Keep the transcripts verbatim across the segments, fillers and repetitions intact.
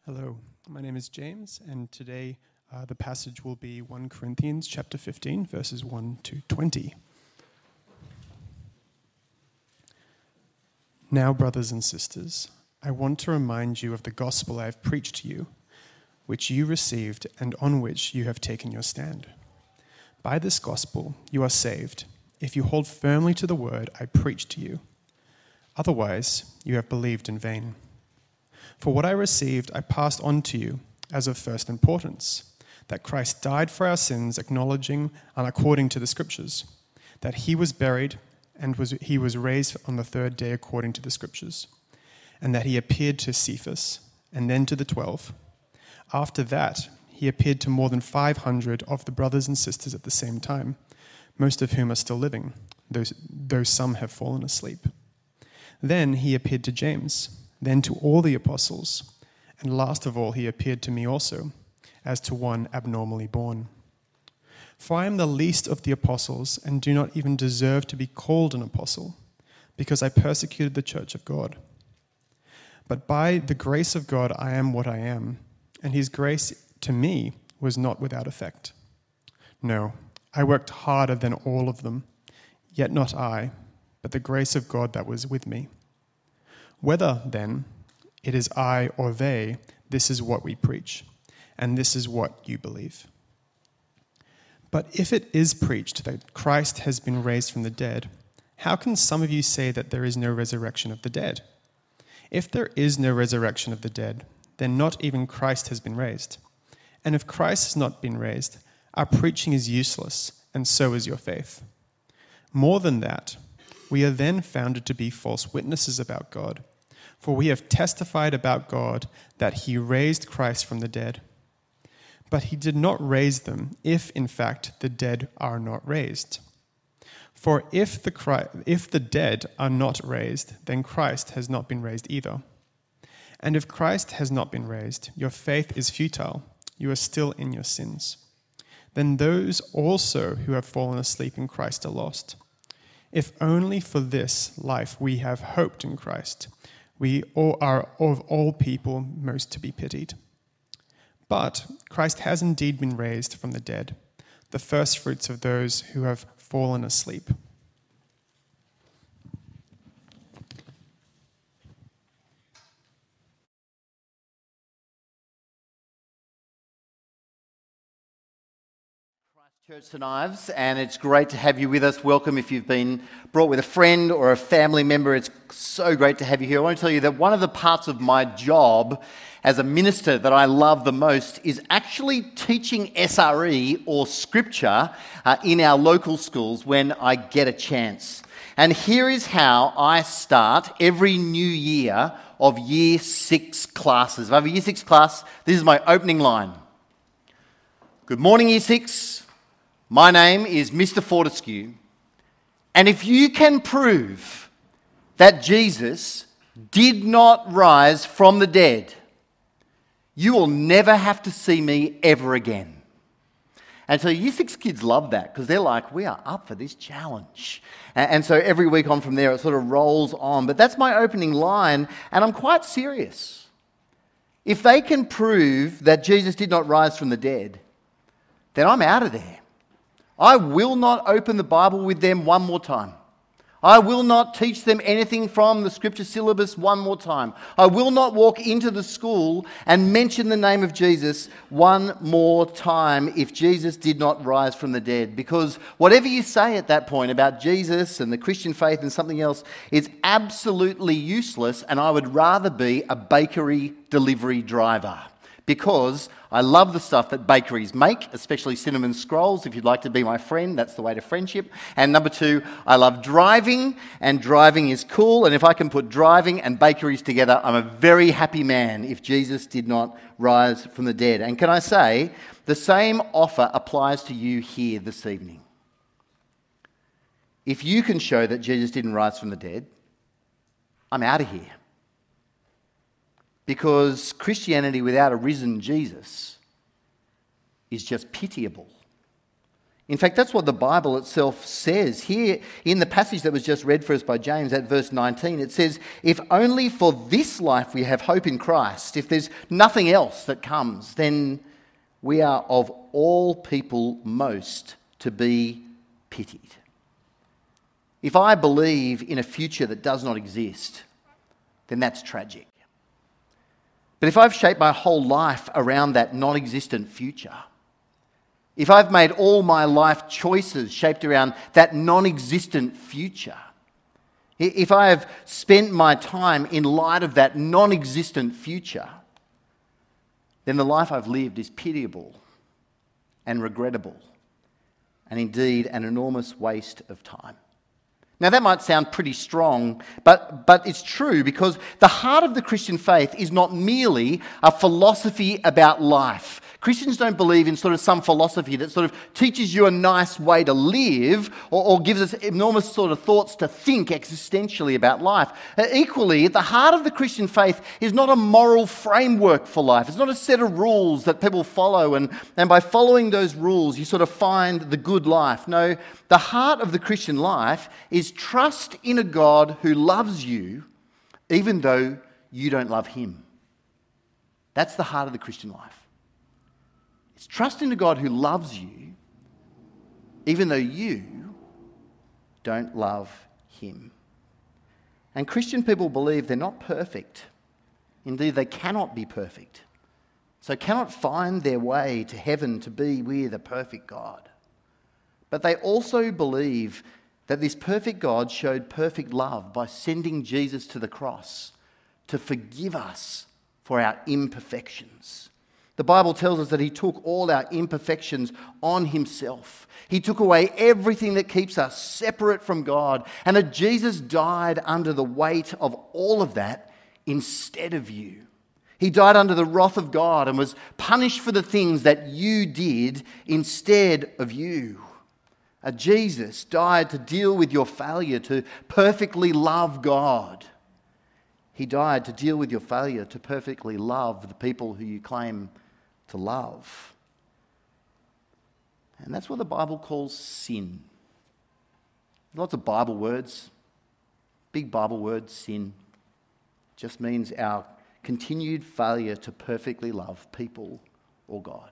Hello, my name is James, and today uh, the passage will be First Corinthians chapter fifteen, verses one to twenty. Now, brothers and sisters, I want to remind you of the gospel I have preached to you, which you received and on which you have taken your stand. By this gospel you are saved, if you hold firmly to the word I preached to you. Otherwise, you have believed in vain. For what I received I passed on to you as of first importance, that Christ died for our sins, acknowledging and according to the Scriptures, that he was buried and was, he was raised on the third day according to the Scriptures, and that he appeared to Cephas and then to the twelve. After that, he appeared to more than five hundred of the brothers and sisters at the same time, most of whom are still living, though, though some have fallen asleep. Then he appeared to James, then to all the apostles, and last of all he appeared to me also, as to one abnormally born. For I am the least of the apostles, and do not even deserve to be called an apostle, because I persecuted the church of God. But by the grace of God I am what I am, and his grace to me was not without effect. No, I worked harder than all of them, yet not I, but the grace of God that was with me. Whether, then, it is I or they, this is what we preach, and this is what you believe. But if it is preached that Christ has been raised from the dead, how can some of you say that there is no resurrection of the dead? If there is no resurrection of the dead, then not even Christ has been raised. And if Christ has not been raised, our preaching is useless, and so is your faith. More than that, we are then founded to be false witnesses about God, for we have testified about God that he raised Christ from the dead. But he did not raise them if, in fact, the dead are not raised. For if the, Christ, if the dead are not raised, then Christ has not been raised either. And if Christ has not been raised, your faith is futile, you are still in your sins. Then those also who have fallen asleep in Christ are lost. If only for this life we have hoped in Christ, we all are of all people most to be pitied. But Christ has indeed been raised from the dead, the firstfruits of those who have fallen asleep. Church St Ives, and it's great to have you with us. Welcome if you've been brought with a friend or a family member. It's so great to have you here. I want to tell you that one of the parts of my job as a minister that I love the most is actually teaching S R E or Scripture uh, in our local schools when I get a chance. And here is how I start every new year of Year six classes. If I have a Year six class, this is my opening line. Good morning, Year six. My name is Mister Fortescue, and if you can prove that Jesus did not rise from the dead, you will never have to see me ever again. And so Year six kids love that because they're like, we are up for this challenge. And so every week on from there, it sort of rolls on. But that's my opening line, and I'm quite serious. If they can prove that Jesus did not rise from the dead, then I'm out of there. I will not open the Bible with them one more time. I will not teach them anything from the Scripture syllabus one more time. I will not walk into the school and mention the name of Jesus one more time if Jesus did not rise from the dead. Because whatever you say at that point about Jesus and the Christian faith and something else is absolutely useless, and I would rather be a bakery delivery driver. Because I love the stuff that bakeries make, especially cinnamon scrolls. If you'd like to be my friend, that's the way to friendship. And number two, I love driving, and driving is cool. And if I can put driving and bakeries together, I'm a very happy man if Jesus did not rise from the dead. And can I say, the same offer applies to you here this evening. If you can show that Jesus didn't rise from the dead, I'm out of here. Because Christianity without a risen Jesus is just pitiable. In fact, that's what the Bible itself says. Here in the passage that was just read for us by James at verse nineteen, it says, if only for this life we have hope in Christ, if there's nothing else that comes, then we are of all people most to be pitied. If I believe in a future that does not exist, then that's tragic. But if I've shaped my whole life around that non-existent future, if I've made all my life choices shaped around that non-existent future, if I have spent my time in light of that non-existent future, then the life I've lived is pitiable and regrettable, and indeed an enormous waste of time. Now that might sound pretty strong, but, but it's true, because the heart of the Christian faith is not merely a philosophy about life. Christians don't believe in sort of some philosophy that sort of teaches you a nice way to live, or, or gives us enormous sort of thoughts to think existentially about life. Uh, equally, at the heart of the Christian faith is not a moral framework for life. It's not a set of rules that people follow, and, and by following those rules you sort of find the good life. No, the heart of the Christian life is trust in a God who loves you even though you don't love him. That's the heart of the Christian life. It's trust in a God who loves you even though you don't love him. And Christian people believe they're not perfect. Indeed, they cannot be perfect. So cannot find their way to heaven to be with a perfect God. But they also believe that this perfect God showed perfect love by sending Jesus to the cross to forgive us for our imperfections. The Bible tells us that he took all our imperfections on himself. He took away everything that keeps us separate from God, and that Jesus died under the weight of all of that instead of you. He died under the wrath of God and was punished for the things that you did instead of you. Uh, Jesus died to deal with your failure to perfectly love God. He died to deal with your failure to perfectly love the people who you claim to love. And that's what the Bible calls sin. Lots of Bible words. Big Bible word, sin. Just means our continued failure to perfectly love people or God.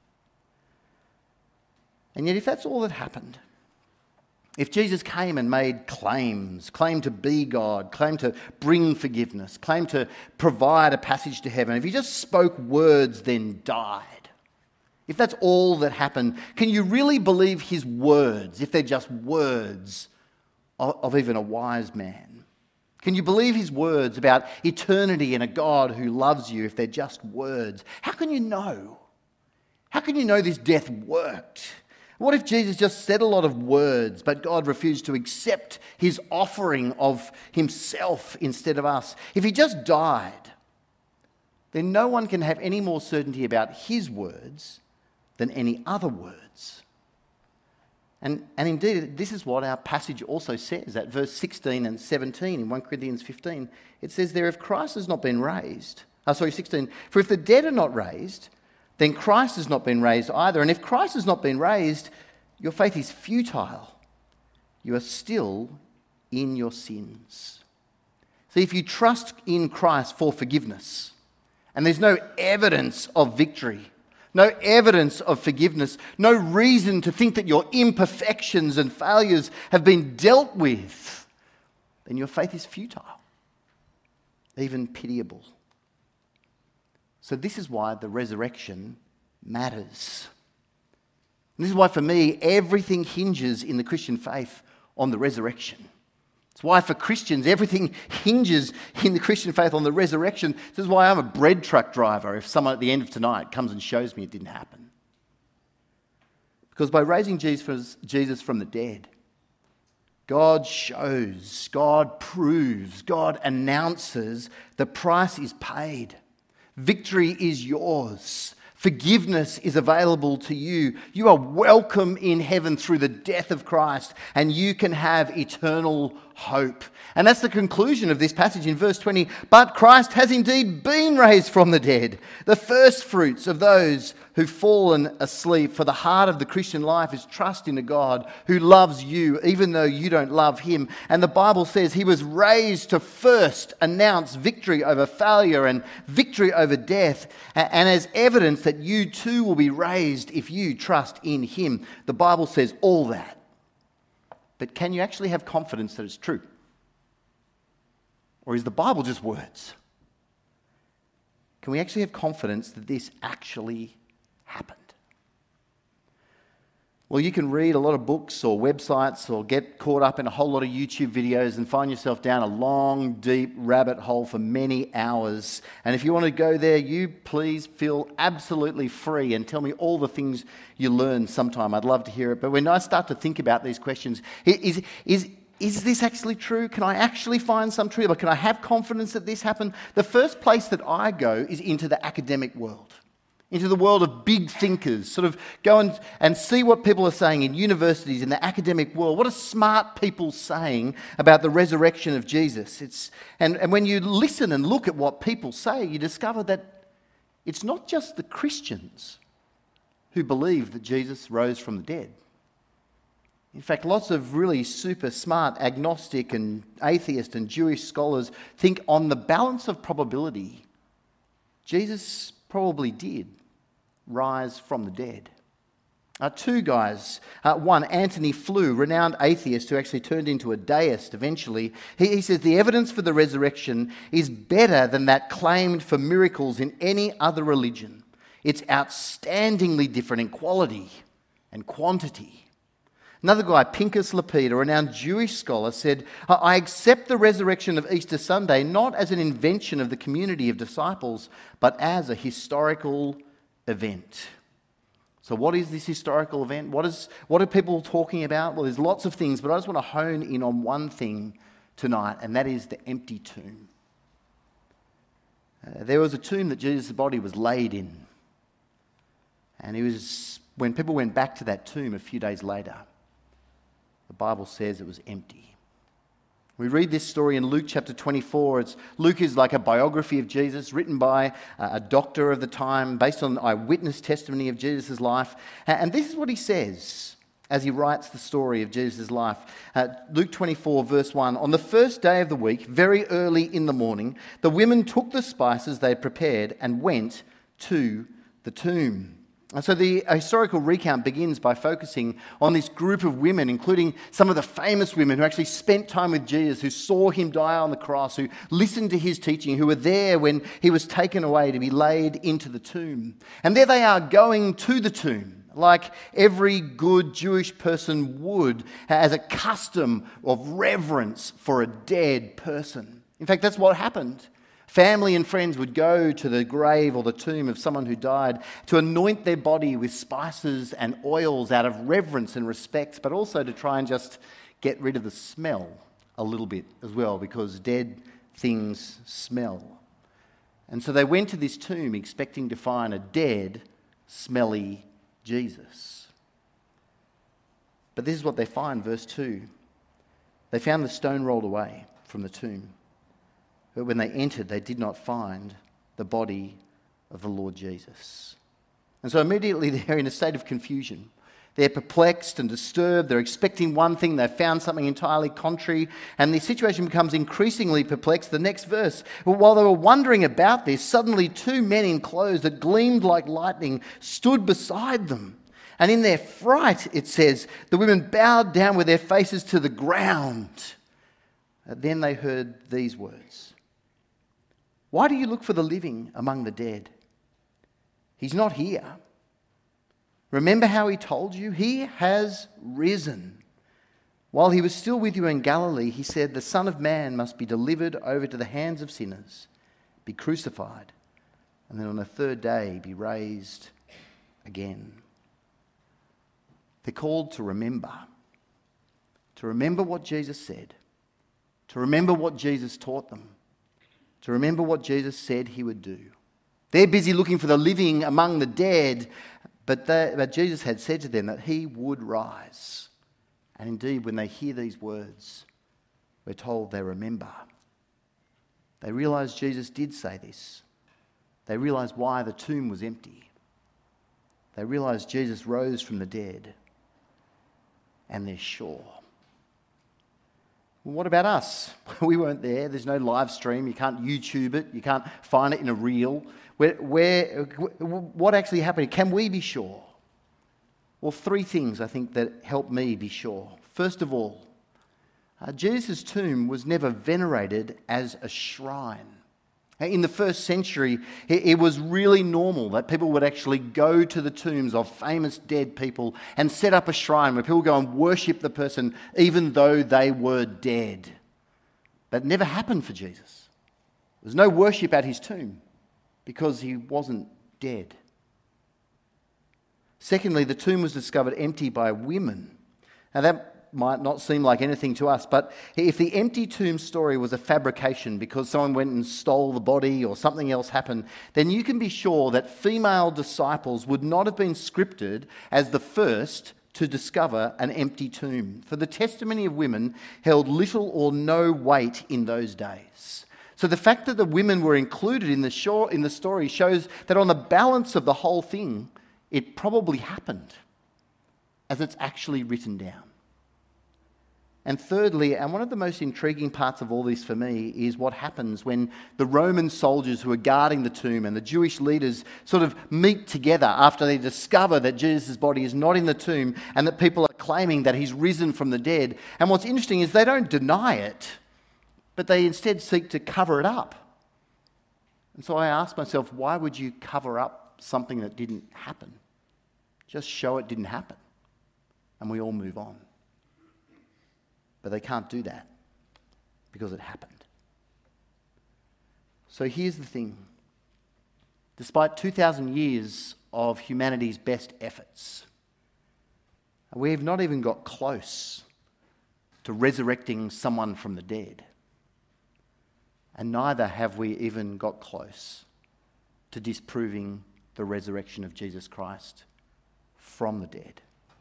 And yet if that's all that happened, if Jesus came and made claims, claimed to be God, claimed to bring forgiveness, claimed to provide a passage to heaven, if he just spoke words then died, if that's all that happened, can you really believe his words if they're just words of, of even a wise man? Can you believe his words about eternity and a God who loves you if they're just words? How can you know? How can you know this death worked? What if Jesus just said a lot of words, but God refused to accept his offering of himself instead of us? If he just died, then no one can have any more certainty about his words than any other words. And, and indeed, this is what our passage also says at verse sixteen and seventeen in First Corinthians fifteen. It says there, if Christ has not been raised, oh, sorry, sixteen, for if the dead are not raised, then Christ has not been raised either. And if Christ has not been raised, your faith is futile. You are still in your sins. See, if you trust in Christ for forgiveness, and there's no evidence of victory, no evidence of forgiveness, no reason to think that your imperfections and failures have been dealt with, then your faith is futile, even pitiable. So this is why the resurrection matters. And this is why, for me, everything hinges in the Christian faith on the resurrection. It's why, for Christians, everything hinges in the Christian faith on the resurrection. This is why I'm a bread truck driver if someone at the end of tonight comes and shows me it didn't happen. Because by raising Jesus from the dead, God shows, God proves, God announces the price is paid. Victory is yours. Forgiveness is available to you. You are welcome in heaven through the death of Christ, and you can have eternal hope. And that's the conclusion of this passage in verse twenty. But Christ has indeed been raised from the dead, the first fruits of those who've fallen asleep. For the heart of the Christian life is trust in a God who loves you, even though you don't love him. And the Bible says he was raised to first announce victory over failure and victory over death, and as evidence that you too will be raised if you trust in him. The Bible says all that. But can you actually have confidence that it's true? Or is the Bible just words? Can we actually have confidence that this actually happened? Well, you can read a lot of books or websites or get caught up in a whole lot of YouTube videos and find yourself down a long, deep rabbit hole for many hours. And if you want to go there, you please feel absolutely free and tell me all the things you learn sometime. I'd love to hear it. But when I start to think about these questions, is, is, is this actually true? Can I actually find some truth? Or can I have confidence that this happened? The first place that I go is into the academic world. Into the world of big thinkers, sort of go and, and see what people are saying in universities, in the academic world. What are smart people saying about the resurrection of Jesus? It's, and, and when you listen and look at what people say, you discover that it's not just the Christians who believe that Jesus rose from the dead. In fact, lots of really super smart agnostic and atheist and Jewish scholars think on the balance of probability, Jesus probably did rise from the dead. Uh, two guys, uh, one, Anthony Flew, renowned atheist who actually turned into a deist eventually, he, he says the evidence for the resurrection is better than that claimed for miracles in any other religion. It's outstandingly different in quality and quantity. Another guy, Pinchas Lapid, a renowned Jewish scholar, said, I accept the resurrection of Easter Sunday not as an invention of the community of disciples, but as a historical event. So what is this historical event? What is what are people talking about? Well, there's lots of things, but I just want to hone in on one thing tonight, and that is the empty tomb. Uh, there was a tomb that Jesus' body was laid in. And it was, when people went back to that tomb a few days later, the Bible says it was empty. We read this story in Luke chapter twenty-four. It's, Luke is like a biography of Jesus written by a doctor of the time based on eyewitness testimony of Jesus' life. And this is what he says as he writes the story of Jesus' life. Uh, Luke twenty-four verse one, on the first day of the week, very early in the morning, the women took the spices they had prepared and went to the tomb. And so the historical recount begins by focusing on this group of women, including some of the famous women who actually spent time with Jesus, who saw him die on the cross, who listened to his teaching, who were there when he was taken away to be laid into the tomb. And there they are going to the tomb, like every good Jewish person would, as a custom of reverence for a dead person. In fact, that's what happened. Family and friends would go to the grave or the tomb of someone who died to anoint their body with spices and oils out of reverence and respect, but also to try and just get rid of the smell a little bit as well, because dead things smell. And so they went to this tomb expecting to find a dead, smelly Jesus. But this is what they find, verse two. They found the stone rolled away from the tomb. But when they entered, they did not find the body of the Lord Jesus. And so immediately they're in a state of confusion. They're perplexed and disturbed. They're expecting one thing. They've found something entirely contrary. And the situation becomes increasingly perplexed. The next verse. Well, while they were wondering about this, suddenly two men in clothes that gleamed like lightning stood beside them. And in their fright, it says, the women bowed down with their faces to the ground. And then they heard these words. Why do you look for the living among the dead? He's not here. Remember how he told you? He has risen. While he was still with you in Galilee, he said, the Son of Man must be delivered over to the hands of sinners, be crucified, and then on the third day be raised again. They're called to remember. To remember what Jesus said. To remember what Jesus taught them. To remember what Jesus said he would do. They're busy looking for the living among the dead, but, they, but Jesus had said to them that he would rise. And indeed, when they hear these words, we're told they remember. They realise Jesus did say this. They realise why the tomb was empty. They realise Jesus rose from the dead. And they're sure. Well, what about us? We weren't there. There's no live stream. You can't YouTube it. You can't find it in a reel. Where, where, what actually happened? Can we be sure? Well, three things I think that help me be sure. First of all, uh, Jesus' tomb was never venerated as a shrine. In the first century, it, it was really normal that people would actually go to the tombs of famous dead people and set up a shrine where people go and worship the person even though they were dead. That never happened for Jesus. There was no worship at his tomb because he wasn't dead. Secondly, the tomb was discovered empty by women. Now that might not seem like anything to us, but if the empty tomb story was a fabrication because someone went and stole the body or something else happened, then you can be sure that female disciples would not have been scripted as the first to discover an empty tomb. For the testimony of women held little or no weight in those days. So the fact that the women were included in the, show, in the story shows that on the balance of the whole thing, it probably happened as it's actually written down. And thirdly, and one of the most intriguing parts of all this for me, is what happens when the Roman soldiers who are guarding the tomb and the Jewish leaders sort of meet together after they discover that Jesus' body is not in the tomb and that people are claiming that he's risen from the dead. And what's interesting is they don't deny it, but they instead seek to cover it up. And so I ask myself, why would you cover up something that didn't happen? Just show it didn't happen, and we all move on. But they can't do that because it happened. So here's the thing. Despite two thousand years of humanity's best efforts, we have not even got close to resurrecting someone from the dead. And neither have we even got close to disproving the resurrection of Jesus Christ from the dead.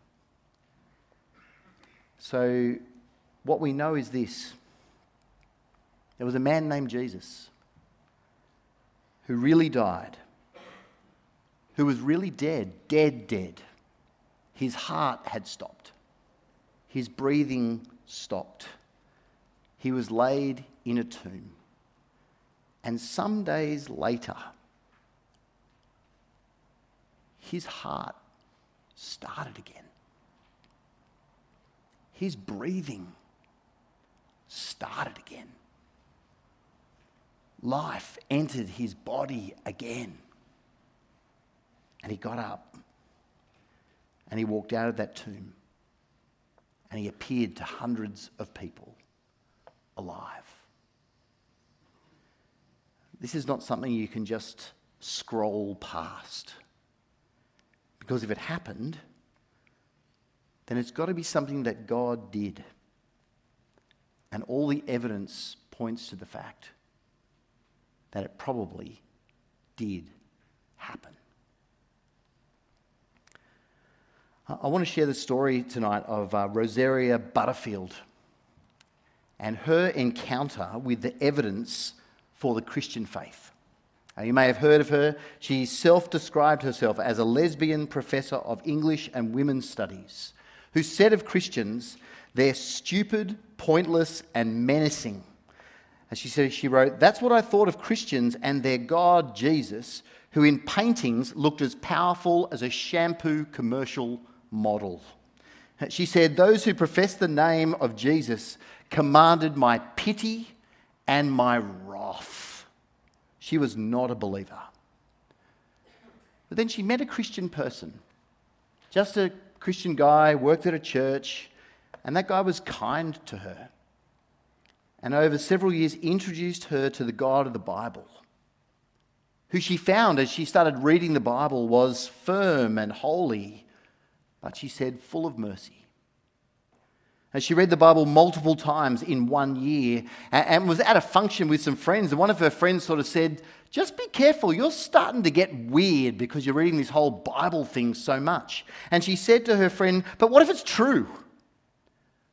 So what we know is this. There was a man named Jesus who really died, who was really dead, dead, dead. His heart had stopped. His breathing stopped. He was laid in a tomb. And some days later, his heart started again. His breathing started again. Life entered his body again. And he got up and he walked out of that tomb and he appeared to hundreds of people alive. This is not something you can just scroll past, because if it happened, then it's got to be something that God did. And all the evidence points to the fact that it probably did happen. I want to share the story tonight of uh, Rosaria Butterfield and her encounter with the evidence for the Christian faith. Uh, you may have heard of her. She self-described herself as a lesbian professor of English and women's studies who said of Christians, they're stupid, pointless, and menacing. And she said, she wrote, "That's what I thought of Christians and their God, Jesus, who in paintings looked as powerful as a shampoo commercial model." She said, "Those who profess the name of Jesus commanded my pity and my wrath." She was not a believer. But then she met a Christian person, just a Christian guy, worked at a church, and that guy was kind to her. And over several years introduced her to the God of the Bible, who she found as she started reading the Bible was firm and holy, but she said full of mercy. And she read the Bible multiple times in one year and was at a function with some friends. And one of her friends sort of said, "Just be careful, you're starting to get weird because you're reading this whole Bible thing so much." And she said to her friend, "But what if it's true?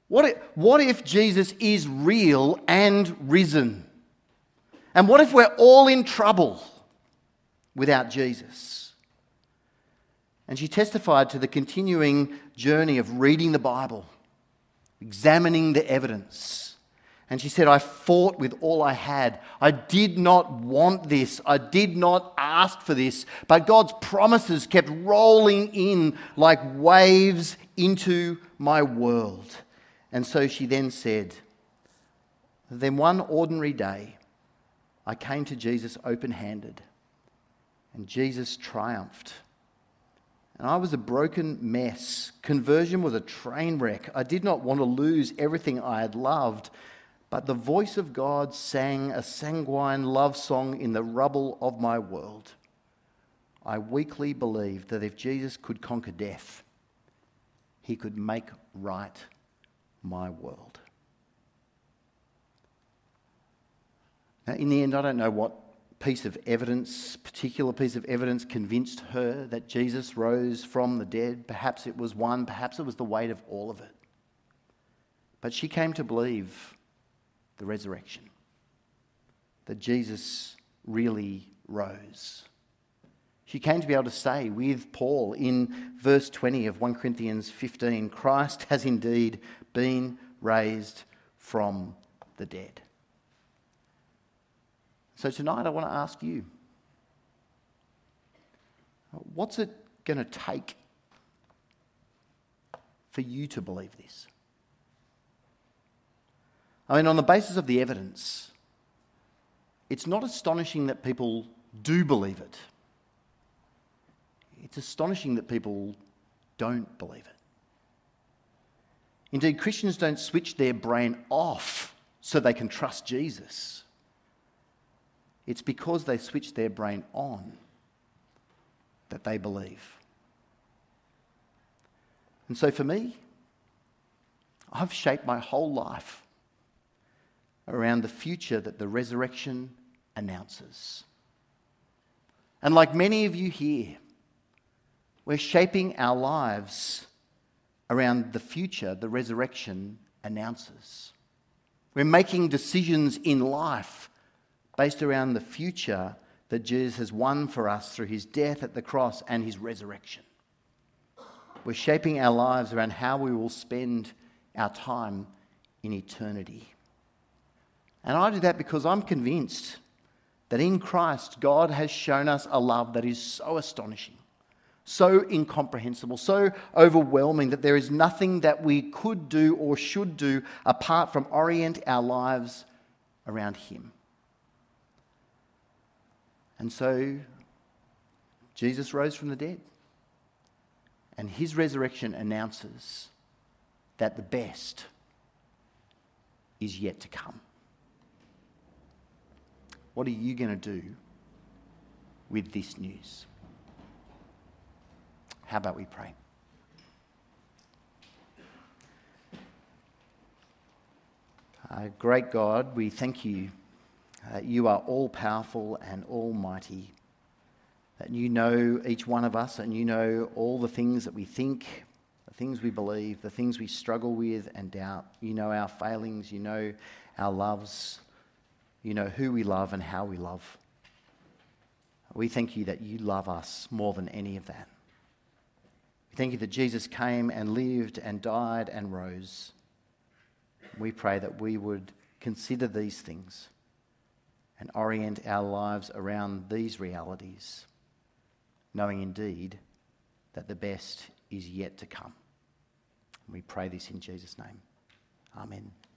What if, what if Jesus is real and risen? And what if we're all in trouble without Jesus? And she testified to the continuing journey of reading the Bible, examining the evidence. And she said, I fought with all I had. I did not want this. I did not ask for this. But God's promises kept rolling in like waves into my world. And so she then said, then one ordinary day, I came to Jesus open-handed, and Jesus triumphed. And I was a broken mess. Conversion was a train wreck. I did not want to lose everything I had loved. But the voice of God sang a sanguine love song in the rubble of my world. I weakly believed that if Jesus could conquer death, he could make right my world. Now, in the end, I don't know what piece of evidence, particular piece of evidence convinced her that Jesus rose from the dead. Perhaps it was one, perhaps it was the weight of all of it. But she came to believe the resurrection, that Jesus really rose. She came to be able to say with Paul in verse twenty of First Corinthians fifteen, Christ has indeed been raised from the dead. So tonight I want to ask you, what's it going to take for you to believe this? I mean, on the basis of the evidence, it's not astonishing that people do believe it. It's astonishing that people don't believe it. Indeed, Christians don't switch their brain off so they can trust Jesus. It's because they switch their brain on that they believe. And so for me, I've shaped my whole life around the future that the resurrection announces. And like many of you here, we're shaping our lives around the future the resurrection announces. We're making decisions in life based around the future that Jesus has won for us through his death at the cross and his resurrection. We're shaping our lives around how we will spend our time in eternity. And I do that because I'm convinced that in Christ, God has shown us a love that is so astonishing, so incomprehensible, so overwhelming that there is nothing that we could do or should do apart from orient our lives around him. And so, Jesus rose from the dead, and his resurrection announces that the best is yet to come. What are you going to do with this news? How about we pray? Uh, great God, we thank you that you are all-powerful and almighty, that you know each one of us and you know all the things that we think, the things we believe, the things we struggle with and doubt. You know our failings, you know our loves. You know who we love and how we love. We thank you that you love us more than any of that. We thank you that Jesus came and lived and died and rose. We pray that we would consider these things and orient our lives around these realities, knowing indeed that the best is yet to come. We pray this in Jesus' name. Amen.